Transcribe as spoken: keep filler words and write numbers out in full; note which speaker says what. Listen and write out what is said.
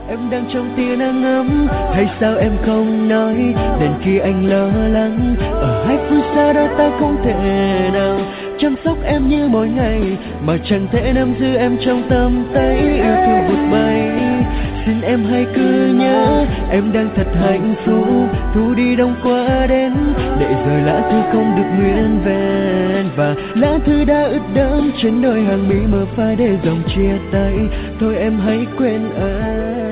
Speaker 1: Em đang trong tia nắng ấm, hay sao em không nói? Đến khi anh lo lắng, ở hai phương xa đó ta không thể nào chăm sóc em như mỗi ngày, mà chẳng thể nắm giữ em trong tầm tay, yêu thương vụt bay. Xin em hãy cứ nhớ, em đang thật hạnh phúc. Thu đi đông qua đến, để rồi lá thư không được nguyên vẹn, và lá thư đã ướt đẫm trên đôi hàng mi mờ phai để dòng chia tay. Thôi em hãy quên anh.